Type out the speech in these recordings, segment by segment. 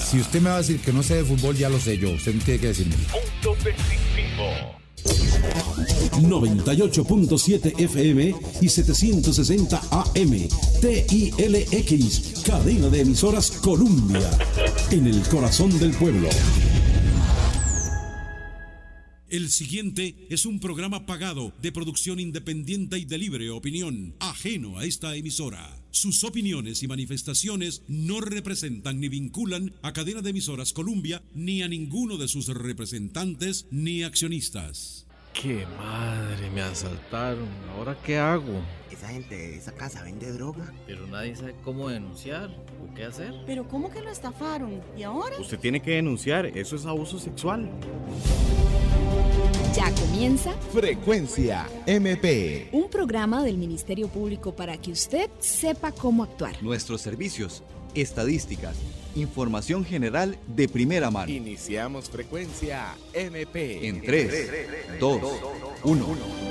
Si usted me va a decir que no sé de fútbol, ya lo sé yo. Usted no tiene que decirme. Punto decisivo. 98.7 FM y 760 AM. TILX, cadena de emisoras Columbia. En el corazón del pueblo. El siguiente es un programa pagado de producción independiente y de libre opinión, ajeno a esta emisora. Sus opiniones y manifestaciones no representan ni vinculan a Cadena de Emisoras Columbia ni a ninguno de sus representantes ni accionistas. ¡Qué madre! Me asaltaron. ¿Ahora qué hago? Esa gente de esa casa vende droga. Pero nadie sabe cómo denunciar o qué hacer. ¿Pero cómo que lo estafaron? ¿Y ahora? Usted tiene que denunciar, eso es abuso sexual. Ya comienza Frecuencia MP, un programa del Ministerio Público para que usted sepa cómo actuar. Nuestros servicios, estadísticas, información general de primera mano. Iniciamos Frecuencia MP. En 3, 2, 1.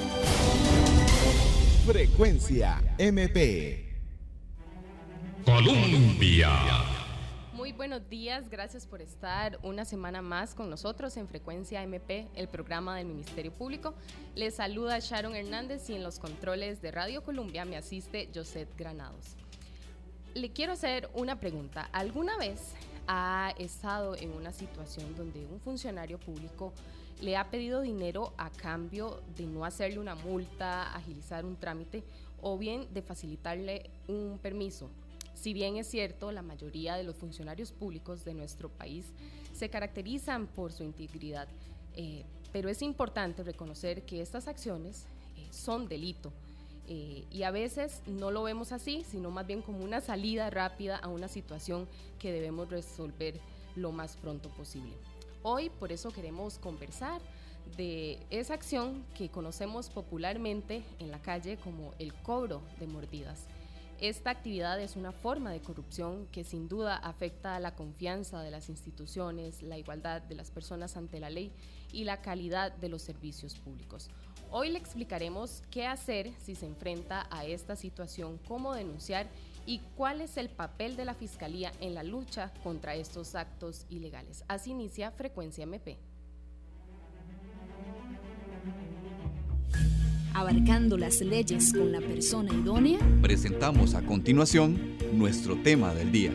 Frecuencia MP. Colombia. Muy buenos días, gracias por estar una semana más con nosotros en Frecuencia MP, el programa del Ministerio Público. Les saluda Sharon Hernández y en los controles de Radio Columbia me asiste Josette Granados. Le quiero hacer una pregunta. ¿Alguna vez ha estado en una situación donde un funcionario público le ha pedido dinero a cambio de no hacerle una multa, agilizar un trámite o bien de facilitarle un permiso? Si bien es cierto, la mayoría de los funcionarios públicos de nuestro país se caracterizan por su integridad, pero es importante reconocer que estas acciones son delito y a veces no lo vemos así, sino más bien como una salida rápida a una situación que debemos resolver lo más pronto posible. Hoy por eso queremos conversar de esa acción que conocemos popularmente en la calle como el cobro de mordidas. Esta actividad es una forma de corrupción que sin duda afecta a la confianza de las instituciones, la igualdad de las personas ante la ley y la calidad de los servicios públicos. Hoy le explicaremos qué hacer si se enfrenta a esta situación, cómo denunciar y cuál es el papel de la Fiscalía en la lucha contra estos actos ilegales. Así inicia Frecuencia MP. Abarcando las leyes con la persona idónea. Presentamos a continuación nuestro tema del día.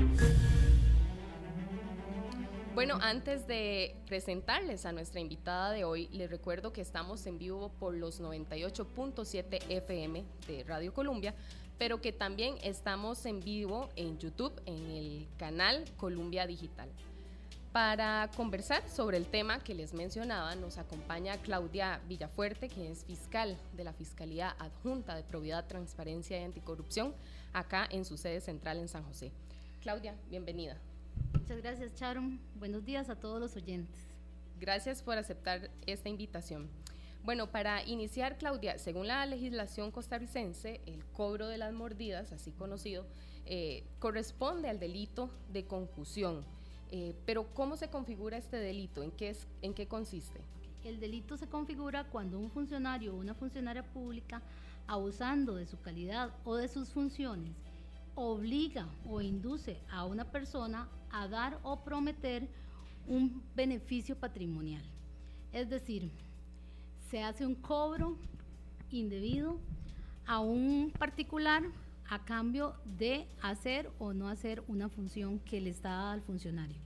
Bueno, antes de presentarles a nuestra invitada de hoy, les recuerdo que estamos en vivo por los 98.7 FM de Radio Columbia, pero que también estamos en vivo en YouTube, en el canal Columbia Digital. Para conversar sobre el tema que les mencionaba, nos acompaña Claudia Villafuerte, que es fiscal de la Fiscalía Adjunta de Probidad, Transparencia y Anticorrupción, acá en su sede central en San José. Claudia, bienvenida. Muchas gracias, Sharon. Buenos días a todos los oyentes. Gracias por aceptar esta invitación. Bueno, para iniciar, Claudia, según la legislación costarricense, el cobro de las mordidas, así conocido, corresponde al delito de concusión. Pero ¿cómo se configura este delito? ¿En qué consiste? El delito se configura cuando un funcionario o una funcionaria pública, abusando de su calidad o de sus funciones, obliga o induce a una persona a dar o prometer un beneficio patrimonial. Es decir, se hace un cobro indebido a un particular a cambio de hacer o no hacer una función que le está dada al funcionario.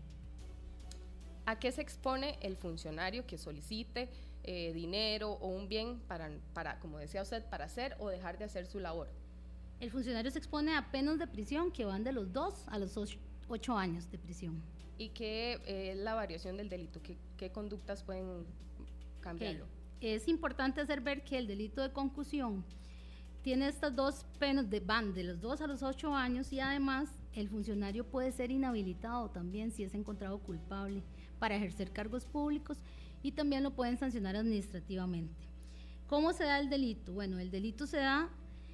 ¿A qué se expone el funcionario que solicite dinero o un bien para, como decía usted, para hacer o dejar de hacer su labor? El funcionario se expone a penas de prisión que van de los 2 a los 8 años de prisión. ¿Y qué es la variación del delito? ¿Qué conductas pueden cambiarlo? Es importante hacer ver que el delito de concusión tiene estas dos penas, van de los 2 a los 8 años y además el funcionario puede ser inhabilitado también si es encontrado culpable para ejercer cargos públicos y también lo pueden sancionar administrativamente. ¿Cómo se da el delito? Bueno, el delito se da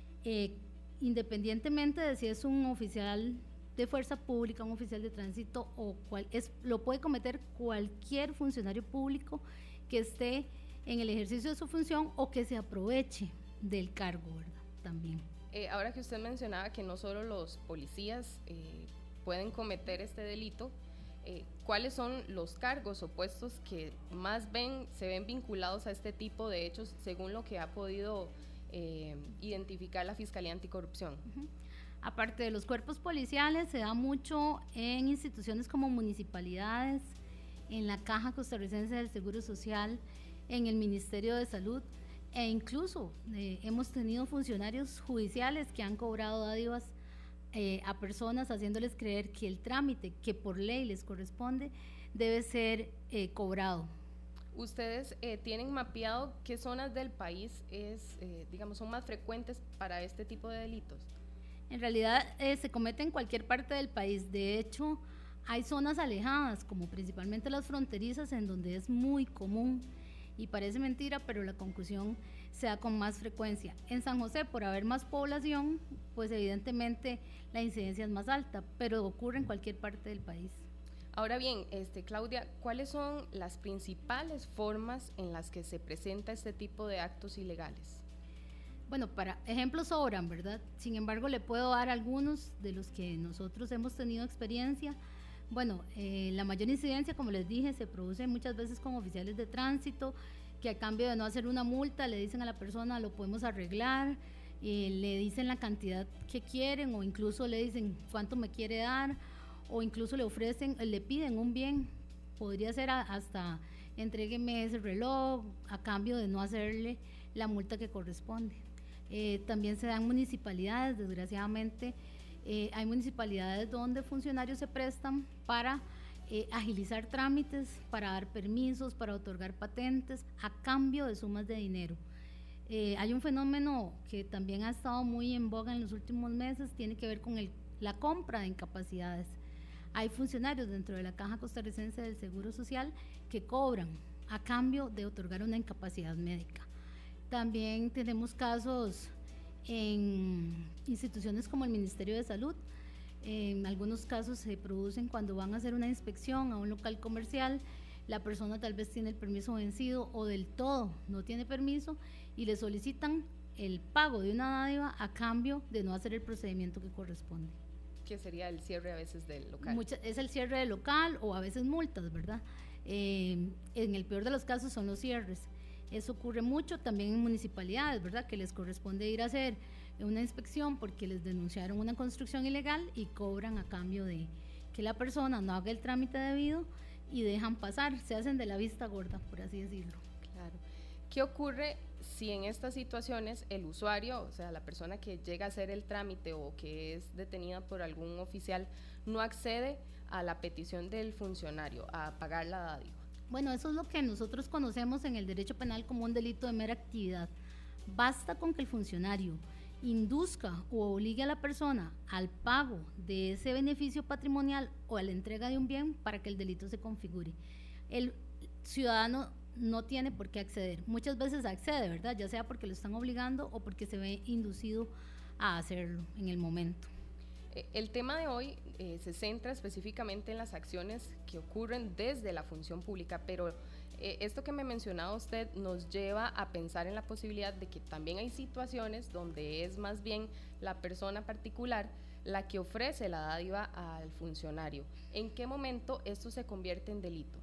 independientemente de si es un oficial de fuerza pública, un oficial de tránsito o lo puede cometer cualquier funcionario público que esté en el ejercicio de su función o que se aproveche del cargo, ¿verdad? También. Ahora que usted mencionaba que no solo los policías pueden cometer este delito, ¿Cuáles son los cargos o puestos que más se ven vinculados a este tipo de hechos según lo que ha podido identificar la Fiscalía Anticorrupción? Aparte de los cuerpos policiales, se da mucho en instituciones como municipalidades, en la Caja Costarricense del Seguro Social, en el Ministerio de Salud, e incluso hemos tenido funcionarios judiciales que han cobrado dádivas a personas, haciéndoles creer que el trámite que por ley les corresponde debe ser cobrado. ¿Ustedes tienen mapeado qué zonas del país son más frecuentes para este tipo de delitos? En realidad se comete en cualquier parte del país. De hecho, hay zonas alejadas, como principalmente las fronterizas, en donde es muy común, y parece mentira, pero la concusión se da con más frecuencia. En San José, por haber más población, pues evidentemente la incidencia es más alta, pero ocurre en cualquier parte del país. Ahora bien, Claudia, ¿cuáles son las principales formas en las que se presenta este tipo de actos ilegales? Bueno, para ejemplos sobran, ¿verdad? Sin embargo, le puedo dar algunos de los que nosotros hemos tenido experiencia. Bueno, la mayor incidencia, como les dije, se produce muchas veces con oficiales de tránsito, que a cambio de no hacer una multa le dicen a la persona lo podemos arreglar, le dicen la cantidad que quieren, o incluso le dicen cuánto me quiere dar, o incluso le piden un bien, podría ser hasta entrégueme ese reloj a cambio de no hacerle la multa que corresponde. También se dan municipalidades, desgraciadamente. Hay municipalidades donde funcionarios se prestan para agilizar trámites, para dar permisos, para otorgar patentes a cambio de sumas de dinero. Hay un fenómeno que también ha estado muy en boga en los últimos meses, tiene que ver con la compra de incapacidades. Hay funcionarios dentro de la Caja Costarricense del Seguro Social que cobran a cambio de otorgar una incapacidad médica. También tenemos casos en instituciones como el Ministerio de Salud. En algunos casos se producen cuando van a hacer una inspección a un local comercial, la persona tal vez tiene el permiso vencido o del todo no tiene permiso y le solicitan el pago de una dádiva a cambio de no hacer el procedimiento que corresponde. Que sería el cierre a veces del local. Es el cierre del local o a veces multas, ¿verdad? En el peor de los casos son los cierres. Eso ocurre mucho también en municipalidades, ¿verdad? Que les corresponde ir a hacer una inspección porque les denunciaron una construcción ilegal y cobran a cambio de que la persona no haga el trámite debido y dejan pasar, se hacen de la vista gorda, por así decirlo. Claro. ¿Qué ocurre si en estas situaciones el usuario, o sea, la persona que llega a hacer el trámite o que es detenida por algún oficial, no accede a la petición del funcionario, a pagar la dádiva? Bueno, eso es lo que nosotros conocemos en el derecho penal como un delito de mera actividad. Basta con que el funcionario induzca o obligue a la persona al pago de ese beneficio patrimonial o a la entrega de un bien para que el delito se configure. El ciudadano no tiene por qué acceder. Muchas veces accede, ¿verdad? Ya sea porque lo están obligando o porque se ve inducido a hacerlo en el momento. El tema de hoy se centra específicamente en las acciones que ocurren desde la función pública, pero esto que me mencionaba usted nos lleva a pensar en la posibilidad de que también hay situaciones donde es más bien la persona particular la que ofrece la dádiva al funcionario. ¿En qué momento esto se convierte en delito?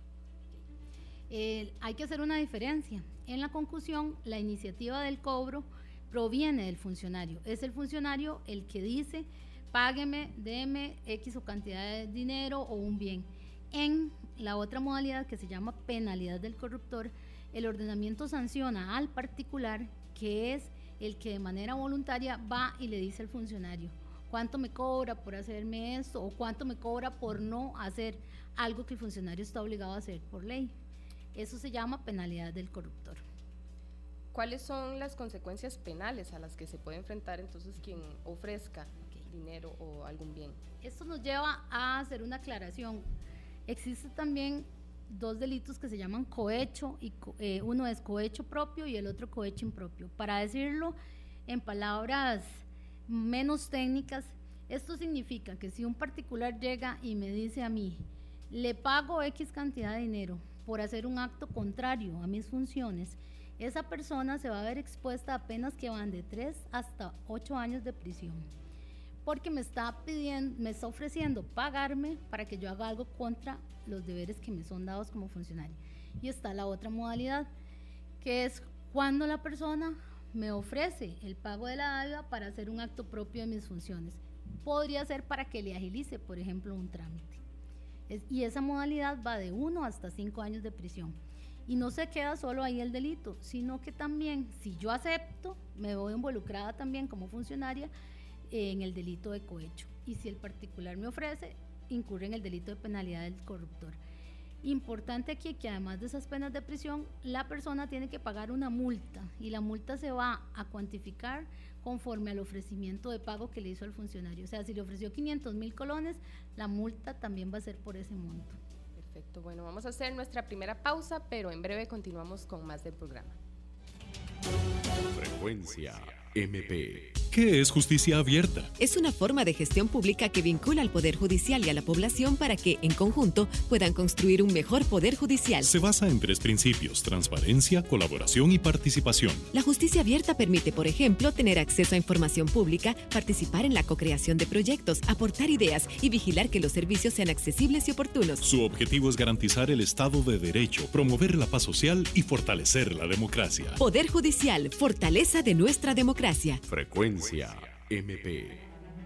Hay que hacer una diferencia. En la concusión, la iniciativa del cobro proviene del funcionario. Es el funcionario el que dice: págueme, deme X o cantidad de dinero o un bien. En la otra modalidad, que se llama penalidad del corruptor, el ordenamiento sanciona al particular, que es el que de manera voluntaria va y le dice al funcionario: ¿cuánto me cobra por hacerme esto? O ¿cuánto me cobra por no hacer algo que el funcionario está obligado a hacer por ley? Eso se llama penalidad del corruptor. ¿Cuáles son las consecuencias penales a las que se puede enfrentar entonces quien ofrezca dinero o algún bien? Esto nos lleva a hacer una aclaración. Existen también dos delitos que se llaman cohecho, y uno es cohecho propio y el otro cohecho impropio. Para decirlo en palabras menos técnicas, esto significa que si un particular llega y me dice a mí: le pago X cantidad de dinero por hacer un acto contrario a mis funciones, esa persona se va a ver expuesta a penas que van de 3 hasta 8 años de prisión. porque me está ofreciendo pagarme para que yo haga algo contra los deberes que me son dados como funcionario. Y está la otra modalidad, que es cuando la persona me ofrece el pago de la dádiva para hacer un acto propio de mis funciones. Podría ser para que le agilice, por ejemplo, un trámite. Y esa modalidad va de 1 hasta 5 años de prisión. Y no se queda solo ahí el delito, sino que también, si yo acepto, me veo involucrada también como funcionaria en el delito de cohecho. Y si el particular me ofrece, incurre en el delito de penalidad del corruptor. Importante aquí que además de esas penas de prisión, la persona tiene que pagar una multa, y la multa se va a cuantificar conforme al ofrecimiento de pago que le hizo al funcionario. O sea, si le ofreció 500,000 colones, la multa también va a ser por ese monto. Perfecto, bueno, vamos a hacer nuestra primera pausa, pero en breve continuamos con más del programa. Frecuencia MP. ¿Qué es justicia abierta? Es una forma de gestión pública que vincula al Poder Judicial y a la población para que, en conjunto, puedan construir un mejor Poder Judicial. Se basa en 3 principios: transparencia, colaboración y participación. La justicia abierta permite, por ejemplo, tener acceso a información pública, participar en la co-creación de proyectos, aportar ideas y vigilar que los servicios sean accesibles y oportunos. Su objetivo es garantizar el Estado de Derecho, promover la paz social y fortalecer la democracia. Poder Judicial, fortaleza de nuestra democracia. Frecuencia MP.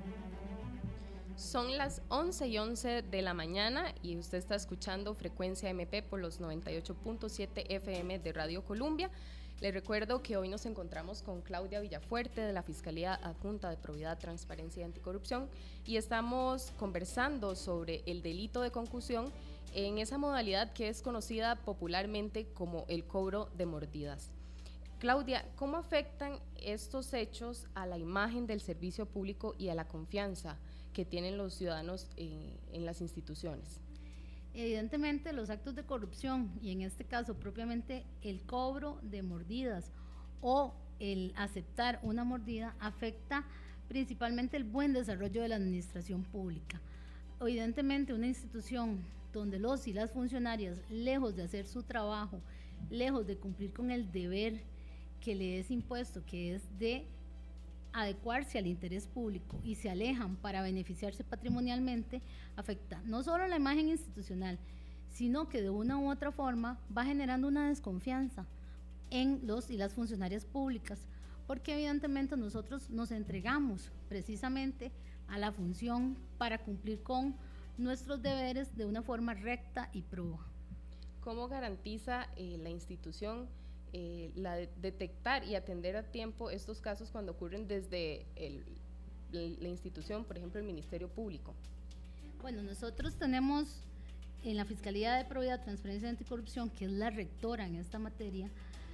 Son las 11:11 de la mañana y usted está escuchando Frecuencia MP por los 98.7 FM de Radio Columbia. Les recuerdo que hoy nos encontramos con Claudia Villafuerte de la Fiscalía Adjunta de Probidad, Transparencia y Anticorrupción y estamos conversando sobre el delito de concusión en esa modalidad que es conocida popularmente como el cobro de mordidas. Claudia, ¿cómo afectan estos hechos a la imagen del servicio público y a la confianza que tienen los ciudadanos en las instituciones? Evidentemente los actos de corrupción y en este caso propiamente el cobro de mordidas o el aceptar una mordida afecta principalmente el buen desarrollo de la administración pública. Evidentemente una institución donde los y las funcionarias, lejos de hacer su trabajo, lejos de cumplir con el deber que le es impuesto, que es de adecuarse al interés público y se alejan para beneficiarse patrimonialmente, afecta no solo la imagen institucional, sino que de una u otra forma va generando una desconfianza en los y las funcionarias públicas, porque evidentemente nosotros nos entregamos precisamente a la función para cumplir con nuestros deberes de una forma recta y proba. ¿Cómo garantiza la institución detectar y atender a tiempo estos casos cuando ocurren desde la institución, por ejemplo el Ministerio Público? Bueno, nosotros tenemos en la Fiscalía de Probidad, Transparencia y Anticorrupción, que es la rectora en esta materia,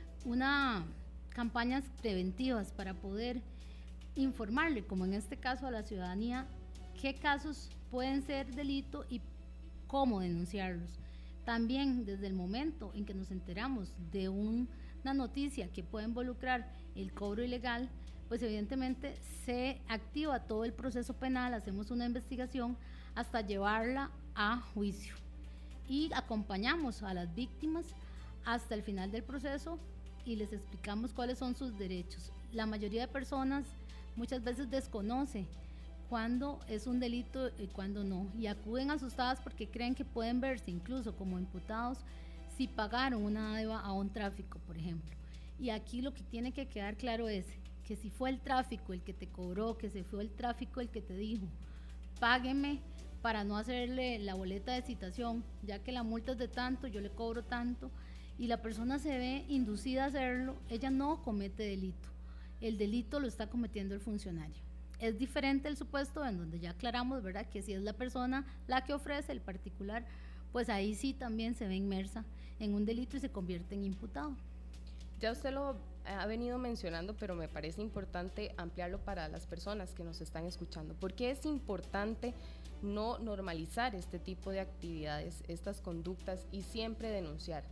campañas preventivas para poder informarle, como en este caso a la ciudadanía, qué casos pueden ser delito y cómo denunciarlos. También desde el momento en que nos enteramos de una noticia que puede involucrar el cobro ilegal, pues evidentemente se activa todo el proceso penal, hacemos una investigación hasta llevarla a juicio y acompañamos a las víctimas hasta el final del proceso y les explicamos cuáles son sus derechos. La mayoría de personas muchas veces desconoce cuándo es un delito y cuándo no, y acuden asustadas porque creen que pueden verse incluso como imputados si pagaron una deuda a un tráfico, por ejemplo. Y aquí lo que tiene que quedar claro es que si fue el tráfico el que te cobró, que si fue el tráfico el que te dijo, págueme para no hacerle la boleta de citación, ya que la multa es de tanto, yo le cobro tanto, y la persona se ve inducida a hacerlo, ella no comete delito. El delito lo está cometiendo el funcionario. Es diferente el supuesto en donde ya aclaramos, ¿verdad?, que si es la persona la que ofrece, el particular, pues ahí sí también se ve inmersa en un delito y se convierte en imputado. Ya usted lo ha venido mencionando, pero me parece importante ampliarlo para las personas que nos están escuchando. ¿Por qué es importante no normalizar este tipo de actividades, estas conductas y siempre denunciar?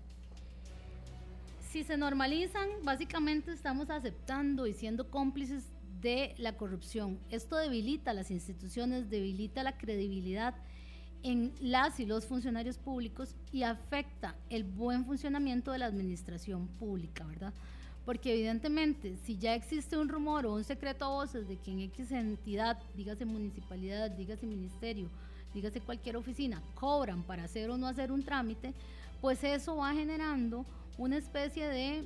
Si se normalizan, básicamente estamos aceptando y siendo cómplices de la corrupción. Esto debilita las instituciones, debilita la credibilidad en las y los funcionarios públicos y afecta el buen funcionamiento de la administración pública, ¿verdad? porque evidentemente si ya existe un rumor o un secreto a voces de que en X entidad, dígase municipalidad, dígase ministerio, dígase cualquier oficina, cobran para hacer o no hacer un trámite, pues eso va generando una especie de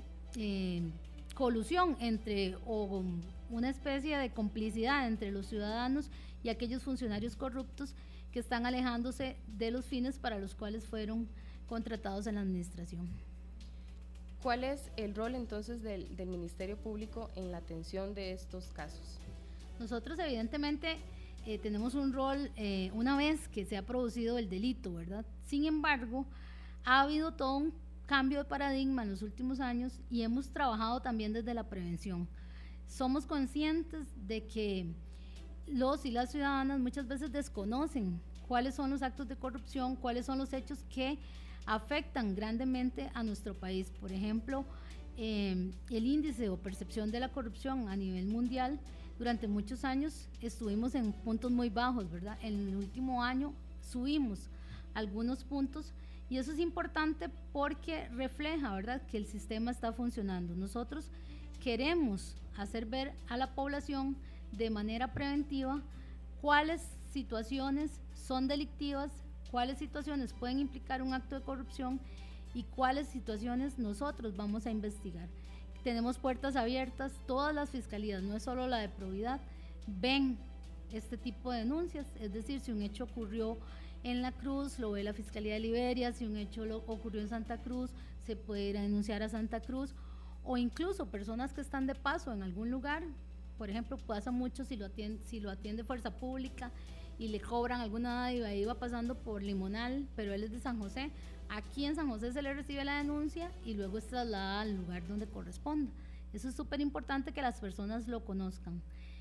colusión o una especie de complicidad entre los ciudadanos y aquellos funcionarios corruptos que están alejándose de los fines para los cuales fueron contratados en la administración. ¿Cuál es el rol entonces del Ministerio Público en la atención de estos casos? Nosotros evidentemente tenemos un rol una vez que se ha producido el delito, ¿verdad? Sin embargo, ha habido todo un cambio de paradigma en los últimos años y hemos trabajado también desde la prevención. Somos conscientes de que los y las ciudadanas muchas veces desconocen cuáles son los actos de corrupción, cuáles son los hechos que afectan grandemente a nuestro país. Por ejemplo, el índice o percepción de la corrupción a nivel mundial, durante muchos años estuvimos en puntos muy bajos, ¿verdad? En el último año subimos algunos puntos y eso es importante porque refleja, ¿verdad?, que el sistema está funcionando. Nosotros queremos hacer ver a la población de manera preventiva cuáles situaciones son delictivas, cuáles situaciones pueden implicar un acto de corrupción y cuáles situaciones nosotros vamos a investigar. Tenemos puertas abiertas, todas las fiscalías, no es solo la de probidad, ven este tipo de denuncias, es decir, si un hecho ocurrió en La Cruz, lo ve la Fiscalía de Liberia, si un hecho ocurrió en Santa Cruz, se puede ir a denunciar a Santa Cruz, o incluso personas que están de paso en algún lugar, por ejemplo, pasa mucho si lo atiende Fuerza Pública y le cobran alguna dádiva, iba pasando por Limonal, pero él es de San José. Aquí en San José se le recibe la denuncia y luego es trasladada al lugar donde corresponda. Eso es súper importante que las personas lo conozcan.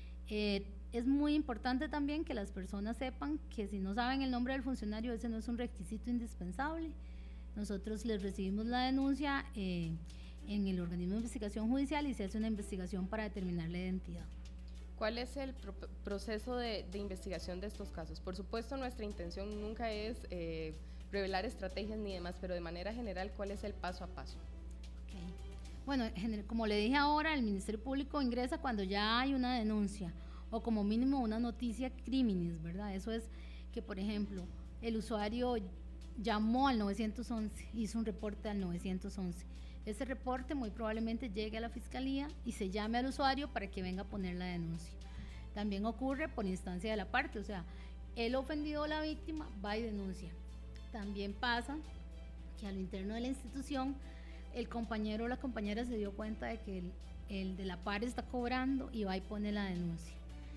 Es muy importante también que las personas sepan que si no saben el nombre del funcionario, ese no es un requisito indispensable. Nosotros les recibimos la denuncia en el organismo de investigación judicial y se hace una investigación para determinar la identidad. ¿Cuál es el proceso de investigación de estos casos? Por supuesto, nuestra intención nunca es revelar estrategias ni demás, pero de manera general, ¿cuál es el paso a paso? Okay. Bueno, como le dije ahora, el Ministerio Público ingresa cuando ya hay una denuncia o como mínimo una noticia criminis, ¿verdad? Eso es que, por ejemplo, el usuario llamó al 911, hizo un reporte al 911. Ese reporte muy probablemente llegue a la fiscalía y se llame al usuario para que venga a poner la denuncia. También ocurre por instancia de la parte, o sea, el ofendido o la víctima va y denuncia. También pasa que a lo interno de la institución el compañero o la compañera se dio cuenta de que el de la par está cobrando y va y pone la denuncia.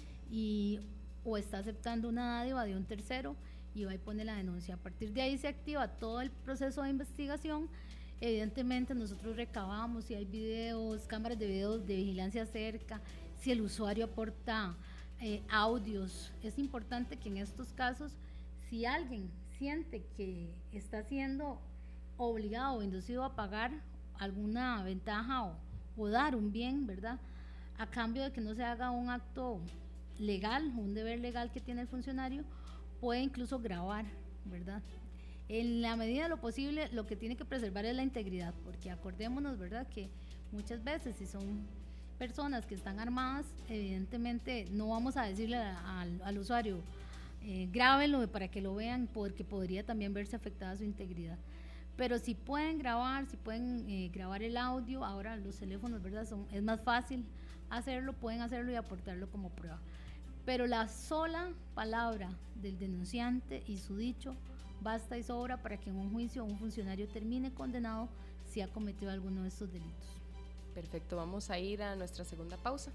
O está aceptando una dádiva de un tercero y va y pone la denuncia. A partir de ahí se activa todo el proceso de investigación. Evidentemente nosotros recabamos si hay videos, cámaras de videos de vigilancia cerca, si el usuario aporta audios. Es importante que en estos casos, si alguien siente que está siendo obligado o inducido a pagar alguna ventaja o dar un bien, ¿verdad?, a cambio de que no se haga un acto legal, un deber legal que tiene el funcionario, puede incluso grabar, ¿verdad? En la medida de lo posible, lo que tiene que preservar es la integridad, porque acordémonos, ¿verdad?, que muchas veces si son personas que están armadas, evidentemente no vamos a decirle al usuario, grábenlo para que lo vean, porque podría también verse afectada su integridad. Pero si pueden grabar, grabar el audio, ahora los teléfonos, ¿verdad?, es más fácil hacerlo, pueden hacerlo y aportarlo como prueba. Pero la sola palabra del denunciante y su dicho basta y sobra para que en un juicio un funcionario termine condenado si ha cometido alguno de estos delitos. Perfecto, vamos a ir a nuestra segunda pausa.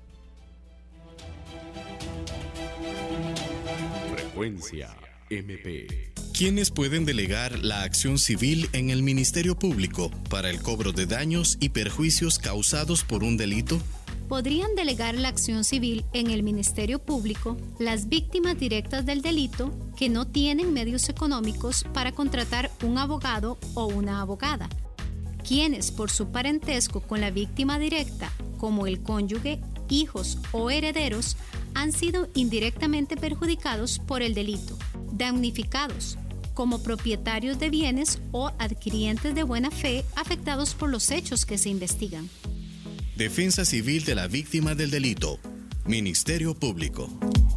Frecuencia MP. ¿Quiénes pueden delegar la acción civil en el Ministerio Público para el cobro de daños y perjuicios causados por un delito? Podrían delegar la acción civil en el Ministerio Público las víctimas directas del delito que no tienen medios económicos para contratar un abogado o una abogada, quienes por su parentesco con la víctima directa, como el cónyuge, hijos o herederos, han sido indirectamente perjudicados por el delito, damnificados, como propietarios de bienes o adquirientes de buena fe afectados por los hechos que se investigan. Defensa Civil de la Víctima del Delito. Ministerio Público.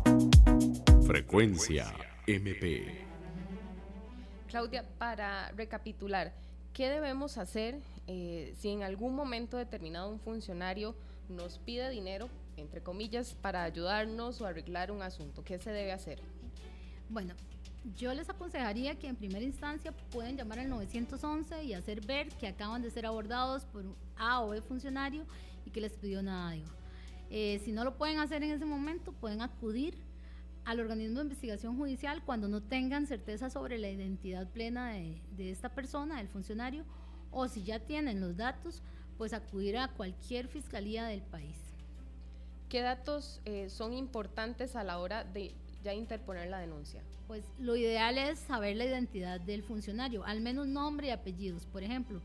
Frecuencia MP. Claudia, para recapitular, ¿qué debemos hacer si en algún momento determinado un funcionario nos pide dinero, entre comillas, para ayudarnos o arreglar un asunto? ¿Qué se debe hacer? Bueno, yo les aconsejaría que en primera instancia pueden llamar al 911 y hacer ver que acaban de ser abordados por un A o B funcionario y que les pidió una dádiva. Si no lo pueden hacer en ese momento, pueden acudir al organismo de investigación judicial cuando no tengan certeza sobre la identidad plena de esta persona, del funcionario, o si ya tienen los datos, pues acudir a cualquier fiscalía del país. ¿Qué datos son importantes a la hora de ya interponer la denuncia? Pues lo ideal es saber la identidad del funcionario, al menos nombre y apellidos. Por ejemplo,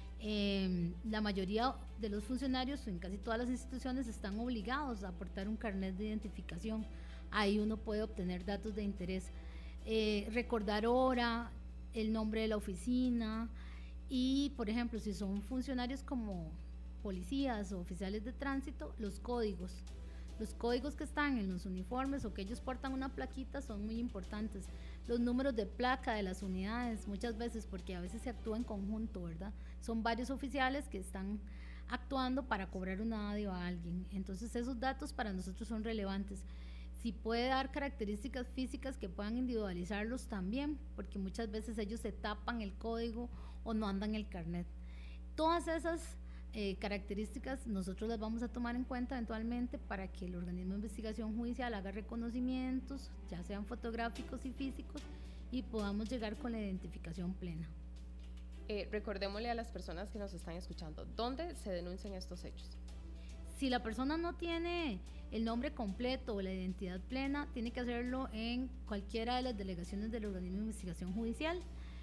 la mayoría de los funcionarios en casi todas las instituciones están obligados a aportar un carnet de identificación. Ahí uno puede obtener datos de interés, recordar hora, el nombre de la oficina y, por ejemplo, si son funcionarios como policías o oficiales de tránsito, los códigos que están en los uniformes o que ellos portan una plaquita son muy importantes. Los números de placa de las unidades, muchas veces, porque a veces se actúa en conjunto, ¿verdad? Son varios oficiales que están actuando para cobrar una dádiva a alguien. Entonces esos datos para nosotros son relevantes. Si puede dar características físicas que puedan individualizarlos también, porque muchas veces ellos se tapan el código o no andan el carnet. Todas esas características nosotros las vamos a tomar en cuenta eventualmente para que el organismo de investigación judicial haga reconocimientos, ya sean fotográficos y físicos, y podamos llegar con la identificación plena. Recordémosle a las personas que nos están escuchando, ¿dónde se denuncian estos hechos? Si la persona no tiene el nombre completo o la identidad plena, tiene que hacerlo en cualquiera de las delegaciones del organismo de investigación judicial,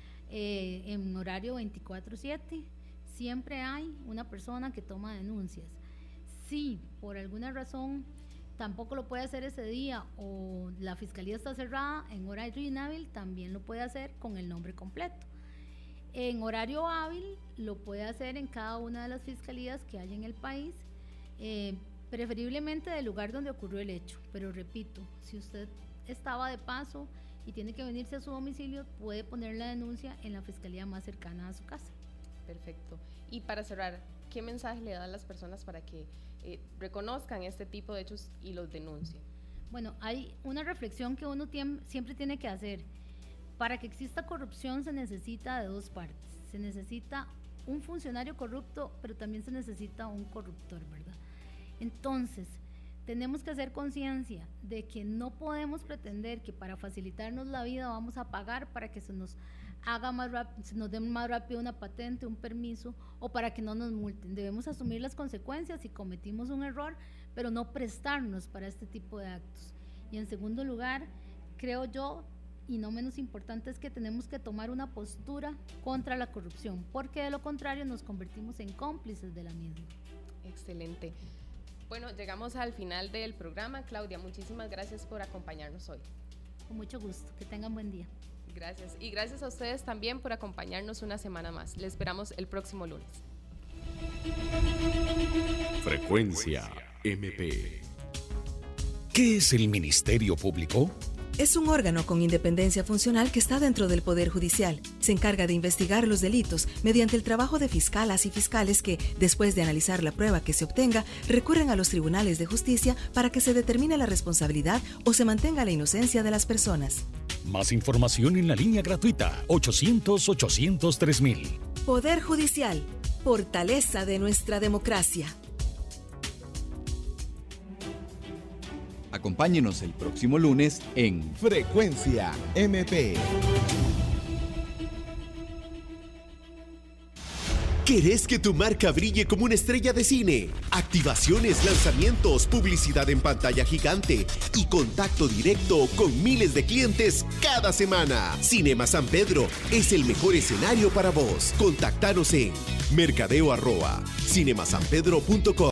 en horario 24/7. Siempre hay una persona que toma denuncias. Si por alguna razón tampoco lo puede hacer ese día o la fiscalía está cerrada, en horario inhábil también lo puede hacer con el nombre completo. En horario hábil lo puede hacer en cada una de las fiscalías que hay en el país, preferiblemente del lugar donde ocurrió el hecho. Pero repito, si usted estaba de paso y tiene que venirse a su domicilio, puede poner la denuncia en la fiscalía más cercana a su casa. Perfecto. Y para cerrar, ¿qué mensaje le da a las personas para que reconozcan este tipo de hechos y los denuncien? Bueno, hay una reflexión que uno siempre tiene que hacer. Para que exista corrupción se necesita de dos partes. Se necesita un funcionario corrupto, pero también se necesita un corruptor, ¿verdad? Entonces, tenemos que hacer conciencia de que no podemos pretender que para facilitarnos la vida vamos a pagar para que se nos haga más rápido, se nos dé más rápido una patente, un permiso, o para que no nos multen. Debemos asumir las consecuencias si cometimos un error, pero no prestarnos para este tipo de actos. Y en segundo lugar, creo yo, y no menos importante, es que tenemos que tomar una postura contra la corrupción, porque de lo contrario nos convertimos en cómplices de la misma. Excelente. Bueno, llegamos al final del programa. Claudia, muchísimas gracias por acompañarnos hoy. Con mucho gusto, que tengan buen día. Gracias. Y gracias a ustedes también por acompañarnos una semana más. Les esperamos el próximo lunes. Frecuencia MP. ¿Qué es el Ministerio Público? Es un órgano con independencia funcional que está dentro del Poder Judicial. Se encarga de investigar los delitos mediante el trabajo de fiscalas y fiscales que, después de analizar la prueba que se obtenga, recurren a los tribunales de justicia para que se determine la responsabilidad o se mantenga la inocencia de las personas. Más información en la línea gratuita 800-800-3000. Poder Judicial, fortaleza de nuestra democracia. Acompáñenos el próximo lunes en Frecuencia MP. ¿Querés que tu marca brille como una estrella de cine? Activaciones, lanzamientos, publicidad en pantalla gigante y contacto directo con miles de clientes cada semana. Cinema San Pedro es el mejor escenario para vos. Contactanos en mercadeo@cinemasanpedro.com.